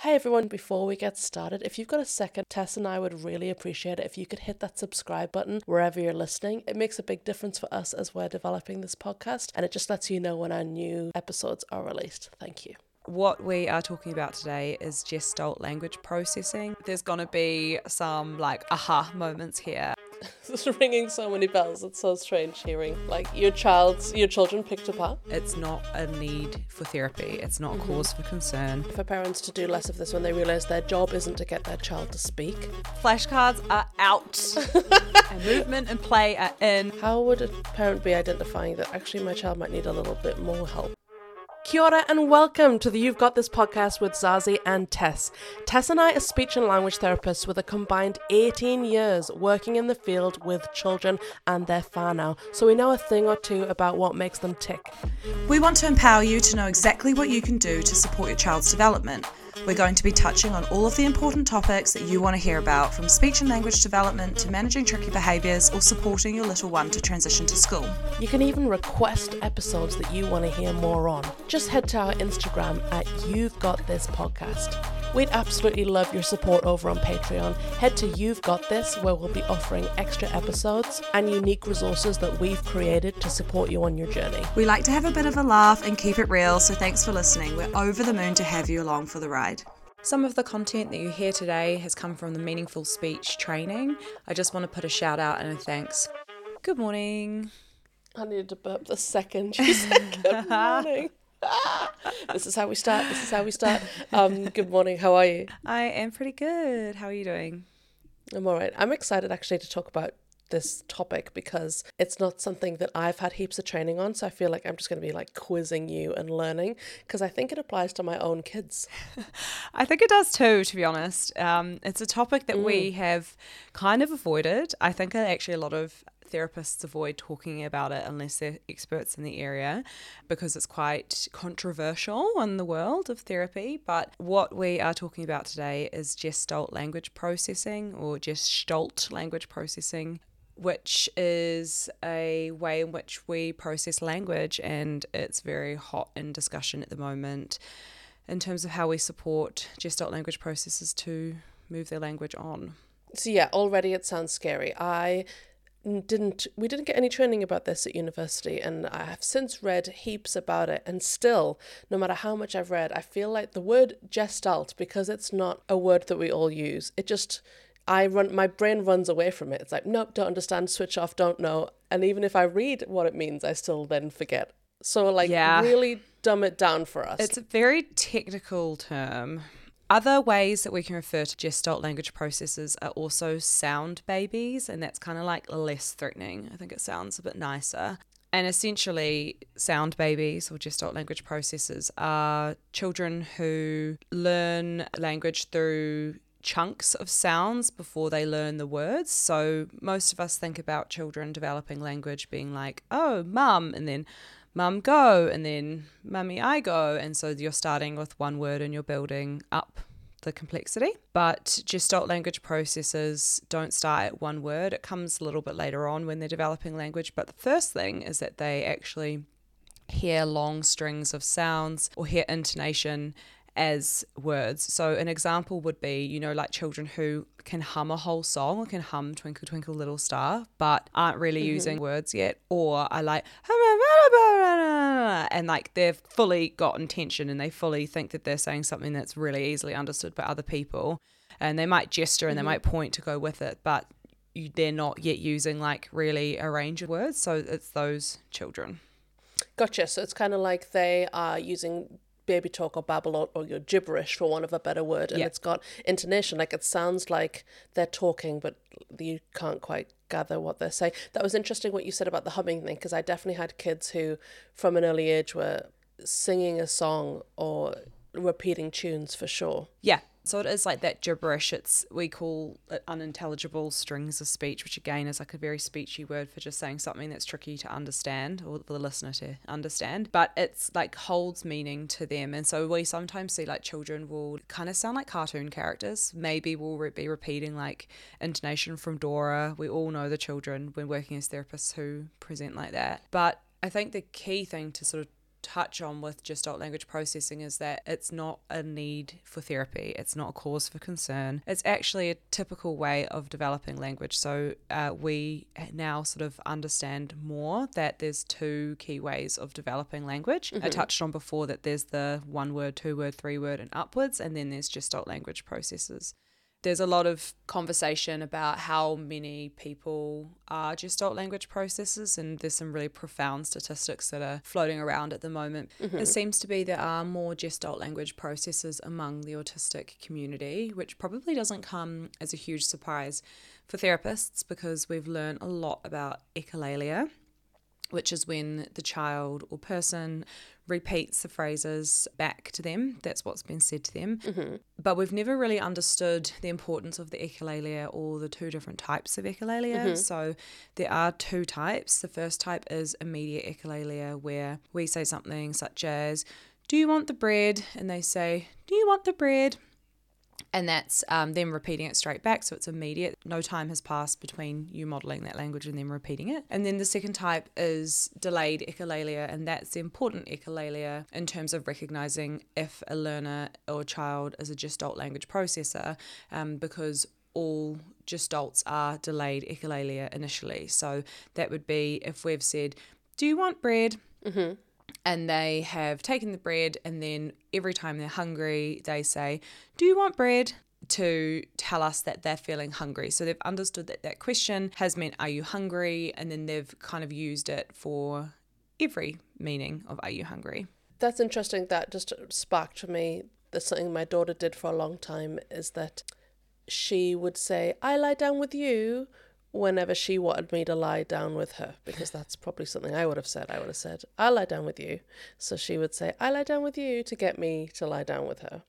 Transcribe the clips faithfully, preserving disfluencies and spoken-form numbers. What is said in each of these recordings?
Hey everyone, before we get started, if you've got a second, Tess and I would really appreciate it if you could hit that subscribe button wherever you're listening. It makes a big difference for us as we're developing this podcast, and it just lets you know when our new episodes are released. Thank you. What we are talking about today is Gestalt language processing. There's going to be some like aha moments here. This is ringing so many bells. It's so strange hearing like your child's your children picked apart. It's not a need for therapy. It's not a mm-hmm. cause for concern. For parents to do less of this when they realise their job isn't to get their child to speak. Flashcards are out. And movement and play are in. How would a parent be identifying that actually my child might need a little bit more help? Kia ora and welcome to the You've Got This podcast with Zazie and Tess. Tess and I are speech and language therapists with a combined eighteen years working in the field with children and their whānau, so we know a thing or two about what makes them tick. We want to empower you to know exactly what you can do to support your child's development. We're going to be touching on all of the important topics that you want to hear about, from speech and language development to managing tricky behaviours or supporting your little one to transition to school. You can even request episodes that you want to hear more on. Just head to our Instagram at You've Got This Podcast. We'd absolutely love your support over on Patreon. Head to You've Got This, where we'll be offering extra episodes and unique resources that we've created to support you on your journey. We like to have a bit of a laugh and keep it real, so thanks for listening. We're over the moon to have you along for the ride. Some of the content that you hear today has come from the Meaningful Speech training. I just want to put a shout out and a thanks. Good morning. I needed to burp the second you said good morning. This is how we start. This is how we start. Um, good morning. How are you? I am pretty good. How are you doing? I'm all right. I'm excited actually to talk about this topic because it's not something that I've had heaps of training on. So I feel like I'm just going to be like quizzing you and learning because I think it applies to my own kids. I think it does too, to be honest. Um, it's a topic that mm. we have kind of avoided. I think actually a lot of therapists avoid talking about it unless they're experts in the area because it's quite controversial in the world of therapy. But what we are talking about today is Gestalt language processing or Gestalt language processing, which is a way in which we process language, and it's very hot in discussion at the moment in terms of how we support Gestalt language processors to move their language on. So yeah, already it sounds scary. I didn't we didn't get any training about this at university, and I have since read heaps about it, and still, no matter how much I've read, I feel like the word Gestalt, because it's not a word that we all use, it just I run my brain runs away from it. It's like, nope, don't understand, switch off, don't know. And even if I read what it means, I still then forget. So like yeah. really dumb it down for us. It's a very technical term. Other ways that we can refer to Gestalt language processors are also sound babies, and that's kind of like less threatening. I think it sounds a bit nicer. And essentially, sound babies or Gestalt language processors are children who learn language through chunks of sounds before they learn the words. So most of us think about children developing language being like, oh, mum, and then mum go, and then mummy I go, and so you're starting with one word and you're building up the complexity. But Gestalt language processors don't start at one word. It comes a little bit later on when they're developing language, but the first thing is that they actually hear long strings of sounds or hear intonation as words. So an example would be, you know, like children who can hum a whole song or can hum Twinkle Twinkle Little Star but aren't really mm-hmm. using words yet, or are like and like they've fully got intention and they fully think that they're saying something that's really easily understood by other people, and they might gesture and mm-hmm. they might point to go with it, but you, they're not yet using like really a range of words. So it's those children. Gotcha. So it's kind of like they are using baby talk or babble or, or your gibberish, for want of a better word, and yeah. it's got intonation, like it sounds like they're talking but you can't quite gather what they're saying. That was interesting what you said about the humming thing, because I definitely had kids who from an early age were singing a song or repeating tunes for sure. Yeah. So it is like that gibberish. It's, we call it unintelligible strings of speech, which again is like a very speechy word for just saying something that's tricky to understand or for the listener to understand, but it's like holds meaning to them. And so we sometimes see like children will kind of sound like cartoon characters. Maybe we'll re- be repeating like intonation from Dora. We all know the children when working as therapists who present like that. But I think the key thing to sort of touch on with Gestalt language processing is that it's not a need for therapy. It's not a cause for concern. It's actually a typical way of developing language. So uh, we now sort of understand more that there's two key ways of developing language. Mm-hmm. I touched on before that there's the one word, two word, three word and upwards, and then there's Gestalt language processes. There's a lot of conversation about how many people are Gestalt language processors, and there's some really profound statistics that are floating around at the moment. Mm-hmm. It seems to be there are more Gestalt language processors among the autistic community, which probably doesn't come as a huge surprise for therapists because we've learned a lot about echolalia, which is when the child or person repeats the phrases back to them. That's what's been said to them. Mm-hmm. But we've never really understood the importance of the echolalia or the two different types of echolalia. Mm-hmm. So there are two types. The first type is immediate echolalia, where we say something such as, do you want the bread? And they say, do you want the bread? And that's um, them repeating it straight back, so it's immediate. No time has passed between you modelling that language and them repeating it. And then the second type is delayed echolalia, and that's the important echolalia in terms of recognising if a learner or child is a Gestalt language processor, um, because all Gestalts are delayed echolalia initially. So that would be if we've said, do you want bread? Mm-hmm. And they have taken the bread, and then every time they're hungry, they say, do you want bread? To tell us that they're feeling hungry. So they've understood that that question has meant, are you hungry? And then they've kind of used it for every meaning of, are you hungry? That's interesting. That just sparked for me. That's something my daughter did for a long time, is that she would say, I lie down with you, whenever she wanted me to lie down with her, because that's probably something I would have said. I would have said, I'll lie down with you. So she would say, I lie down with you, to get me to lie down with her.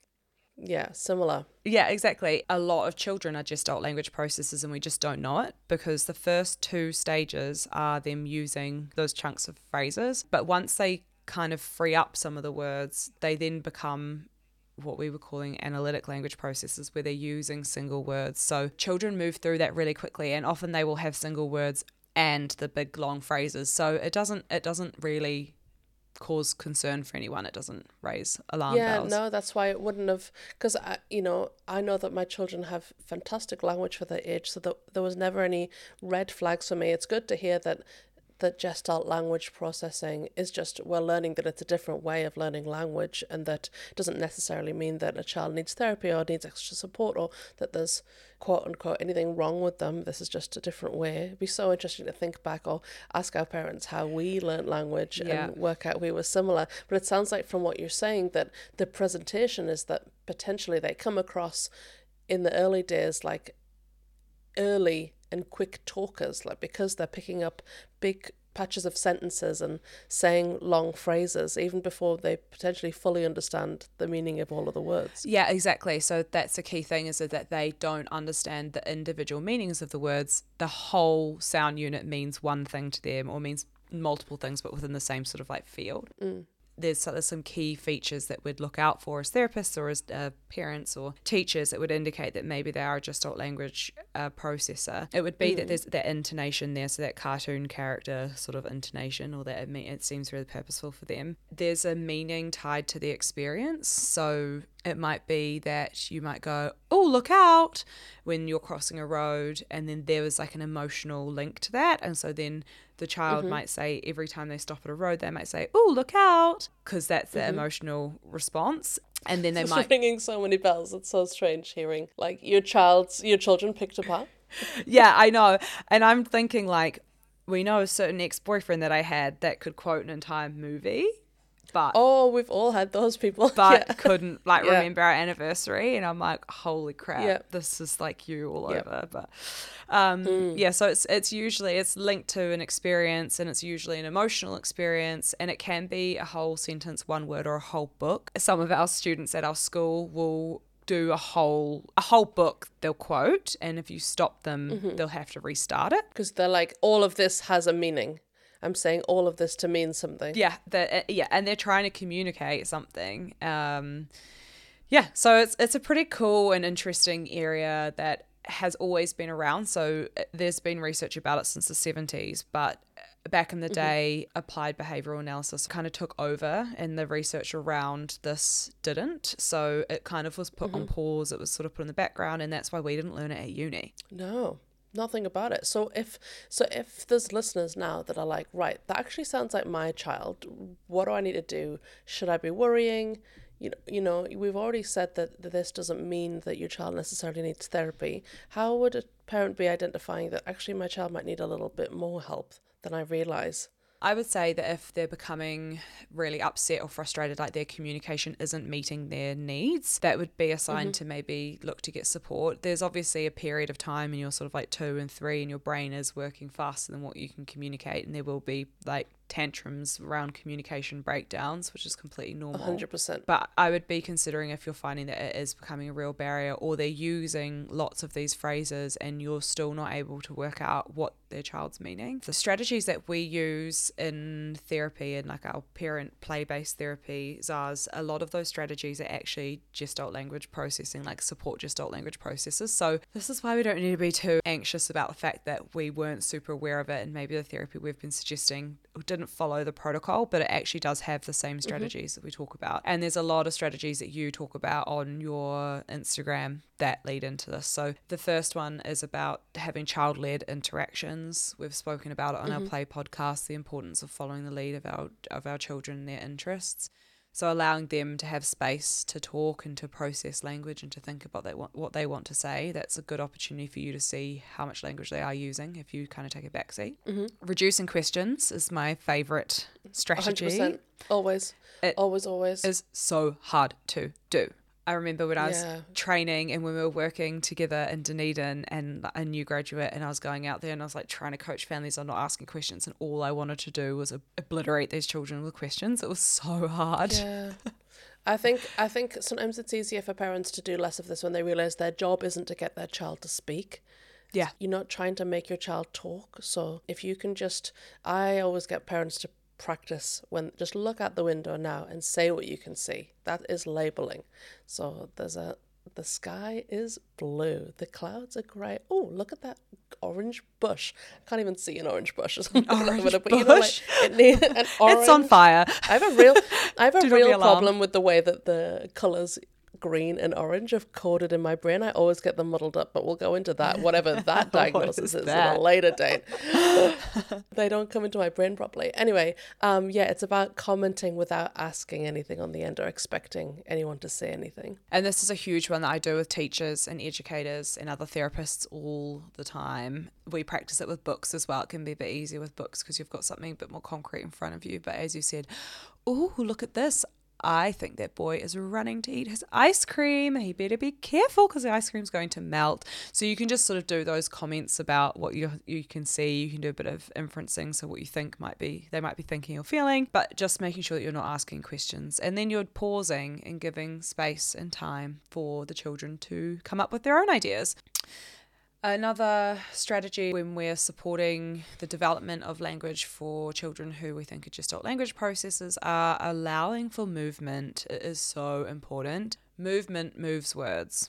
Yeah, similar. Yeah, exactly. A lot of children are Gestalt language processors, and we just don't know it, because the first two stages are them using those chunks of phrases. But once they kind of free up some of the words, they then become what we were calling analytic language processes, where they're using single words. So children move through that really quickly, and often they will have single words and the big long phrases. So it doesn't it doesn't really cause concern for anyone. It doesn't raise alarm yeah, bells. Yeah, no, that's why it wouldn't have, because I, you know, I know that my children have fantastic language for their age, so that there was never any red flags for me. It's good to hear that that Gestalt language processing is just, we're learning that it's a different way of learning language, and that doesn't necessarily mean that a child needs therapy or needs extra support, or that there's quote unquote anything wrong with them. This is just a different way. It'd be so interesting to think back or ask our parents how we learnt language yeah. and work out we were similar. But it sounds like from what you're saying that the presentation is that potentially they come across in the early days like early and quick talkers, like because they're picking up big patches of sentences and saying long phrases even before they potentially fully understand the meaning of all of the words. Yeah, exactly. So that's the key thing, is that they don't understand the individual meanings of the words. The whole sound unit means one thing to them, or means multiple things, but within the same sort of like field. Mm. There's, there's some key features that we'd look out for as therapists or as uh, parents or teachers that would indicate that maybe they are a Gestalt language uh, processor. It would be mm. that there's that intonation there, so that cartoon character sort of intonation, or that it, it seems really purposeful for them. There's a meaning tied to the experience. So it might be that you might go, oh, look out, when you're crossing a road, and then there was like an emotional link to that. And so then the child mm-hmm. might say, every time they stop at a road, they might say, oh, look out, because that's the mm-hmm. emotional response. And then they it's might... ringing so many bells. It's so strange hearing, like, your child's, your children picked apart. Yeah, I know. And I'm thinking, like, we know a certain ex-boyfriend that I had that could quote an entire movie. But, oh, we've all had those people. But yeah. couldn't like yeah. remember our anniversary, and I'm like, holy crap, yeah. this is like you all yeah. over. But um, mm. yeah, so it's it's usually it's linked to an experience, and it's usually an emotional experience, and it can be a whole sentence, one word, or a whole book. Some of our students at our school will do a whole a whole book they'll quote, and if you stop them, mm-hmm. they'll have to restart it, because they're like, all of this has a meaning. I'm saying all of this to mean something. Yeah, that yeah, and they're trying to communicate something. Um, yeah, so it's it's a pretty cool and interesting area that has always been around. So there's been research about it since the seventies, but back in the day, mm-hmm. applied behavioural analysis kind of took over and the research around this didn't. So it kind of was put mm-hmm. on pause. It was sort of put in the background, and that's why we didn't learn it at uni. No, nothing about it. So if so if there's listeners now that are like, right, that actually sounds like my child, what do I need to do? Should I be worrying? You know, you know, we've already said that, that this doesn't mean that your child necessarily needs therapy. How would a parent be identifying that actually my child might need a little bit more help than I realise? I would say that if they're becoming really upset or frustrated, like their communication isn't meeting their needs, that would be a sign mm-hmm. to maybe look to get support. There's obviously a period of time and you're sort of like two and three and your brain is working faster than what you can communicate, and there will be like tantrums around communication breakdowns, which is completely normal. one hundred percent. But I would be considering if you're finding that it is becoming a real barrier, or they're using lots of these phrases and you're still not able to work out what their child's meaning. The strategies that we use in therapy and like our parent play-based therapy, Zaz, a lot of those strategies are actually gestalt language processing, like support gestalt language processes. So this is why we don't need to be too anxious about the fact that we weren't super aware of it, and maybe the therapy we've been suggesting didn't follow the protocol, but it actually does have the same strategies mm-hmm. that we talk about. And there's a lot of strategies that you talk about on your Instagram that lead into this. So the first one is about having child-led interactions. We've spoken about it on mm-hmm. our Play podcast, the importance of following the lead of our of our children and their interests. So allowing them to have space to talk and to process language and to think about they want, what they want to say. That's a good opportunity for you to see how much language they are using if you kind of take a backseat. Mm-hmm. Reducing questions is my favourite strategy. one hundred percent. Always. It always, always. Is so hard to do. I remember when I was yeah. training and when we were working together in Dunedin and a new graduate, and I was going out there and I was like trying to coach families on not asking questions, and all I wanted to do was obliterate these children with questions. It was so hard. Yeah. I think I think sometimes it's easier for parents to do less of this when they realise their job isn't to get their child to speak. Yeah. You're not trying to make your child talk. So if you can just, I always get parents to practice when just look out the window now and say what you can see. That is labeling. So there's a the sky is blue, the clouds are grey. Oh, look at that orange bush. I can't even see an orange bush. An orange but, bush? You know, like, it needs an orange. It's on fire. I have a real I have a Do real problem with the way that the colours green and orange have coded in my brain. I always get them muddled up, but we'll go into that, whatever that diagnosis is, is at a later date. They don't come into my brain properly. Anyway, um, yeah, it's about commenting without asking anything on the end or expecting anyone to say anything. And this is a huge one that I do with teachers and educators and other therapists all the time. We practice it with books as well. It can be a bit easier with books because you've got something a bit more concrete in front of you. But as you said, oh, look at this. I think that boy is running to eat his ice cream. He better be careful because the ice cream's going to melt. So you can just sort of do those comments about what you you can see. You can do a bit of inferencing, so what you think might be, they might be thinking or feeling, but just making sure that you're not asking questions. And then you're pausing and giving space and time for the children to come up with their own ideas. Another strategy when we're supporting the development of language for children who we think are gestalt language processors are allowing for movement. It is so important. Movement moves words.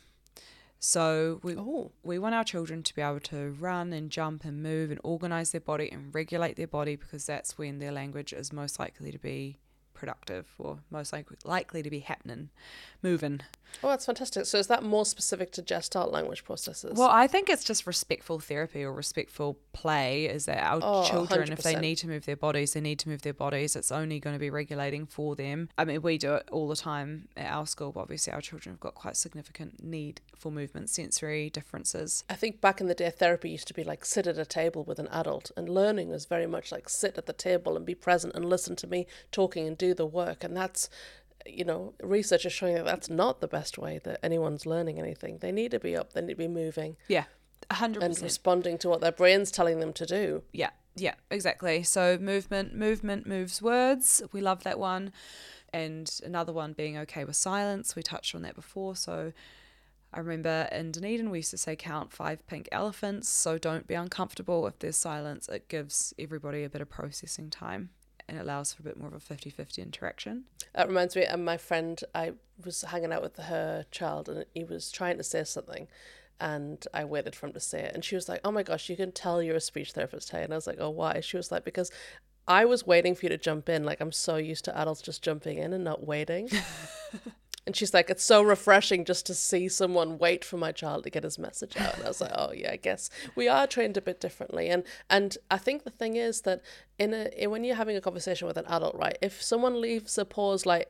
So we oh. we want our children to be able to run and jump and move and organise their body and regulate their body, because that's when their language is most likely to be productive or most likely likely to be happening, moving. Oh, that's fantastic. So is that more specific to gestalt language processes? Well, I think it's just respectful therapy or respectful play, is that our oh, children, one hundred percent. if they need to move their bodies, they need to move their bodies. It's only going to be regulating for them. I mean, we do it all the time at our school, but obviously our children have got quite significant need for movement, sensory differences. I think back in the day, therapy used to be like sit at a table with an adult, and learning was very much like sit at the table and be present and listen to me talking and do the work. And that's, you know, research is showing that that's not the best way that anyone's learning anything. They need to be up, they need to be moving. Yeah, one hundred percent. And responding to what their brain's telling them to do. Yeah, yeah, exactly. So movement, movement moves words. We love that one. And another one being okay with silence. We touched on that before. So I remember in Dunedin we used to say count five pink elephants. So don't be uncomfortable if there's silence. It gives everybody a bit of processing time and allows for a bit more of a fifty-fifty interaction. That reminds me of my friend. I was hanging out with her child and he was trying to say something, and I waited for him to say it. And she was like, oh my gosh, you can tell you're a speech therapist, hey? And I was like, oh, why? She was like, because I was waiting for you to jump in. Like, I'm so used to adults just jumping in and not waiting. And she's like, it's so refreshing just to see someone wait for my child to get his message out. And I was like, oh yeah, I guess we are trained a bit differently. And and I think the thing is that in a in, when you're having a conversation with an adult, right, if someone leaves a pause like,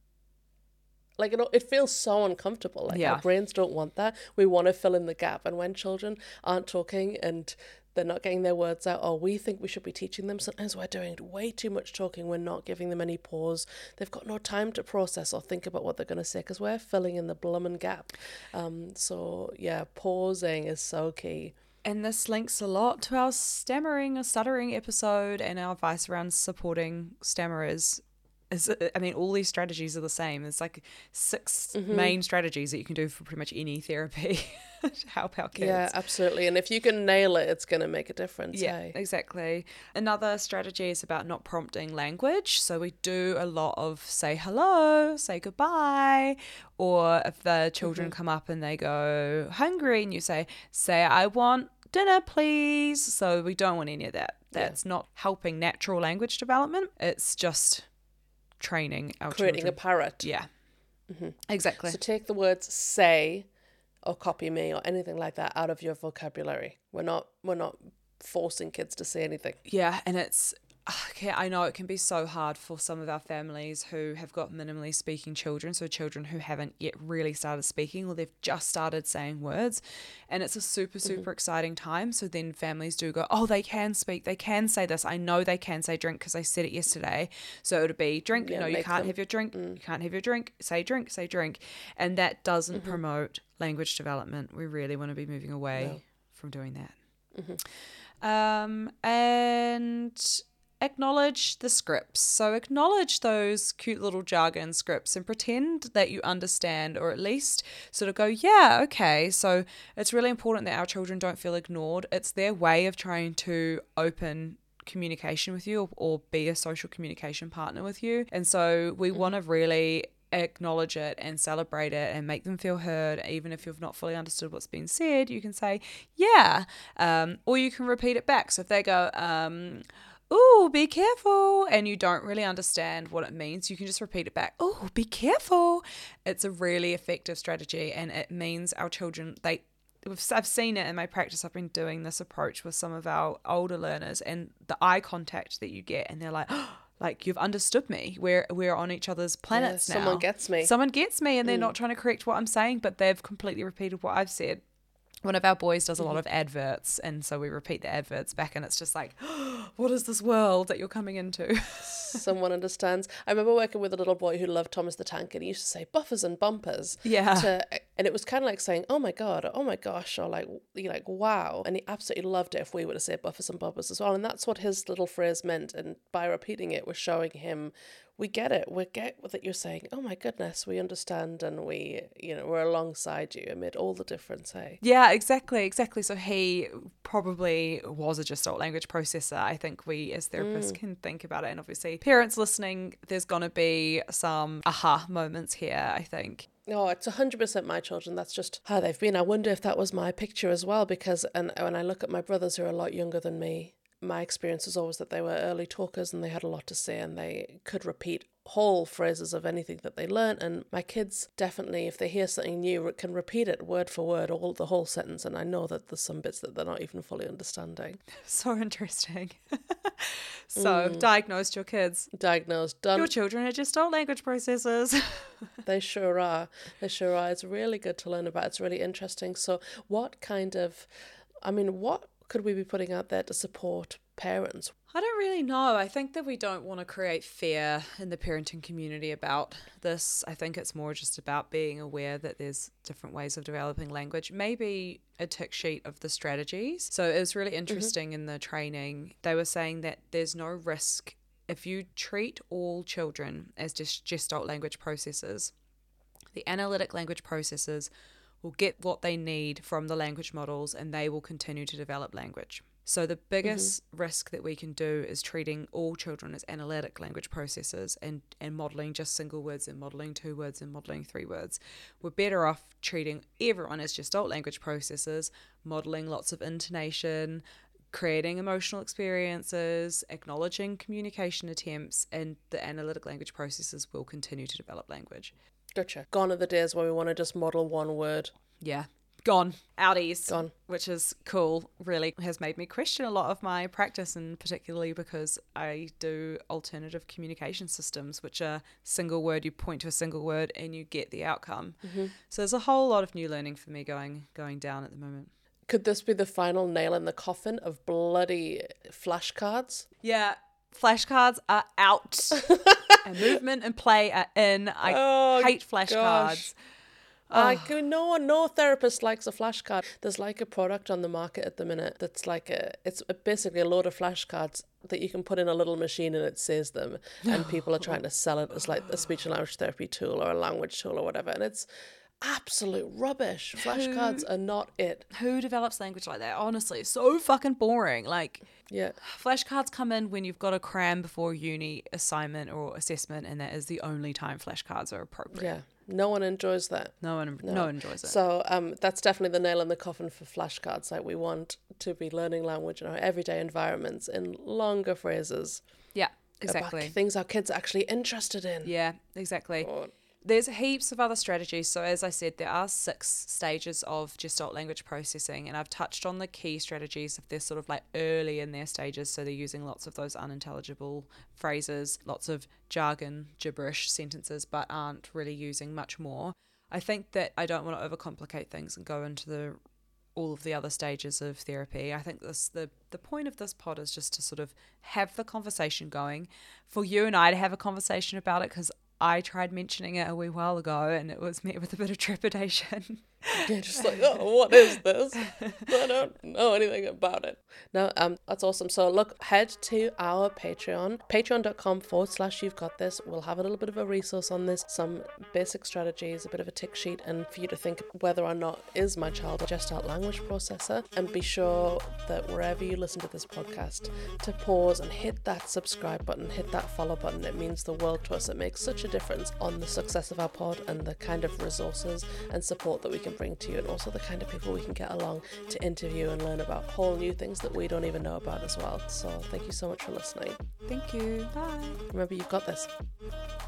like it, it feels so uncomfortable. Like Yeah. our brains don't want that. We want to fill in the gap. And when children aren't talking and they're not getting their words out, or we think we should be teaching them, sometimes we're doing way too much talking. We're not giving them any pause. They've got no time to process or think about what they're going to say because we're filling in the bloomin' gap. Um, so yeah, pausing is so key. And this links a lot to our stammering or stuttering episode and our advice around supporting stammerers. Is, I mean, all these strategies are the same. There's like six Mm-hmm. main strategies that you can do for pretty much any therapy to help our kids. Yeah, absolutely. And if you can nail it, it's going to make a difference. Yeah, Hey? exactly. Another strategy is about not prompting language. So we do a lot of say hello, say goodbye, or if the children Mm-hmm. come up and they go hungry and you say, say, I want dinner, please. So we don't want any of that. That's Yeah. not helping natural language development. It's just training our Creating children. a parrot. Yeah, exactly. So take the words say or copy me or anything like that out of your vocabulary. We're not we're not forcing kids to say anything. Yeah, and it's, okay, I know it can be so hard for some of our families who have got minimally speaking children, so children who haven't yet really started speaking or they've just started saying words, and it's a super, super Mm-hmm. exciting time. So then families do go, oh, they can speak, they can say this. I know they can say drink because I said it yesterday. So it would be drink, Yeah, no, you make can't them- have your drink, Mm. you can't have your drink, say drink, say drink. And that doesn't Mm-hmm. promote language development. We really want to be moving away No. from doing that. Mm-hmm. Um, and acknowledge the scripts. So acknowledge those cute little jargon scripts and pretend that you understand, or at least sort of go, yeah, okay. So it's really important that our children don't feel ignored. It's their way of trying to open communication with you, or, or be a social communication partner with you. And so we want to really acknowledge it and celebrate it and make them feel heard. Even if you've not fully understood what's being said, you can say, yeah, um, or you can repeat it back. So if they go, um, ooh, be careful, and you don't really understand what it means, you can just repeat it back. Ooh, be careful. It's a really effective strategy, and it means our children, they I've seen it in my practice. I've been doing this approach with some of our older learners, and the eye contact that you get, and they're like, oh, like, you've understood me. We're we're on each other's planets Yeah, now. someone gets me. Someone gets me, and they're not trying to correct what I'm saying, but they've completely repeated what I've said. One of our boys does a lot of adverts, and so we repeat the adverts back, and it's just like, oh, what is this world that you're coming into? Someone understands. I remember working with a little boy who loved Thomas the Tank, and he used to say buffers and bumpers. Yeah. To, and it was kind of like saying, oh my God, or, oh my gosh, or like, you like, wow. And he absolutely loved it if we were to say buffers and bumpers as well. And that's what his little phrase meant. And by repeating it, we're showing him, we get it. We get that you're saying, oh my goodness, we understand, and we, you know, we're alongside you amid all the difference, hey? Yeah, exactly, exactly. So he probably was a Gestalt language processor. I think we as therapists can think about it. And obviously, parents listening, there's going to be some aha moments here, I think. Oh, it's one hundred percent my children. That's just how they've been. I wonder if that was my picture as well, because and when I look at my brothers who are a lot younger than me, my experience was always that they were early talkers and they had a lot to say and they could repeat whole phrases of anything that they learnt. And my kids definitely, if they hear something new, can repeat it word for word, all the whole sentence. And I know that there's some bits that they're not even fully understanding. So interesting. So, mm. diagnosed your kids. Diagnosed, done. Your children are Gestalt language processors. They sure are. They sure are. It's really good to learn about. It's really interesting. So what kind of, I mean, what could we be putting out there to support parents? I don't really know. I think that we don't want to create fear in the parenting community about this. I think it's more just about being aware that there's different ways of developing language. Maybe a tick sheet of the strategies. So it was really interesting mm-hmm. in the training. They were saying that there's no risk if you treat all children as just Gestalt language processors. The analytic language processors will get what they need from the language models and they will continue to develop language. So the biggest mm-hmm. risk that we can do is treating all children as analytic language processors and, and modelling just single words and modelling two words and modelling three words. We're better off treating everyone as Gestalt language processors, modelling lots of intonation, creating emotional experiences, acknowledging communication attempts, and the analytic language processors will continue to develop language. Gotcha. Gone are the days where we want to just model one word. Yeah. Gone. Outies. Gone. Which is cool. Really has made me question a lot of my practice, and particularly because I do alternative communication systems, which are single word, you point to a single word and you get the outcome. Mm-hmm. So there's a whole lot of new learning for me going going down at the moment. Could this be the final nail in the coffin of bloody flashcards? Yeah. Flashcards are out. And movement and play are in. I oh, hate flashcards. Gosh. I oh. no one, no therapist likes a flashcard. There's like a product on the market at the minute that's like a, it's basically a load of flashcards that you can put in a little machine and it says them, and people are trying to sell it as like a speech and language therapy tool or a language tool or whatever, and it's absolute rubbish. Flashcards who, are not it. Who develops language like that? Honestly, so fucking boring. Like, yeah, flashcards come in when you've got a cram before uni assignment or assessment, and that is the only time flashcards are appropriate. Yeah. No one enjoys that. No one, no. no one enjoys it. So um, that's definitely the nail in the coffin for flashcards. Like, we want to be learning language in our everyday environments in longer phrases. Yeah, exactly. About things our kids are actually interested in. Yeah, exactly. God. There's heaps of other strategies. So as I said, there are six stages of Gestalt language processing, and I've touched on the key strategies if they're sort of like early in their stages. So they're using lots of those unintelligible phrases, lots of jargon, gibberish sentences, but aren't really using much more. I think that I don't want to overcomplicate things and go into the all of the other stages of therapy. I think this the the point of this pod is just to sort of have the conversation going, for you and I to have a conversation about it, because I tried mentioning it a wee while ago and it was met with a bit of trepidation. Yeah, just like, oh, what is this? I don't know anything about it. No, um, that's awesome. So look, head to our Patreon, patreon.com forward slash you've got this. We'll have a little bit of a resource on this, some basic strategies, a bit of a tick sheet, and for you to think whether or not is my child a Gestalt language processor. And be sure that wherever you listen to this podcast, to pause and hit that subscribe button, hit that follow button. It means the world to us. It makes such a difference on the success of our pod and the kind of resources and support that we can bring to you, and also the kind of people we can get along to interview and learn about whole new things that we don't even know about as well. So thank you so much for listening. Thank you. Bye. Remember, you've got this.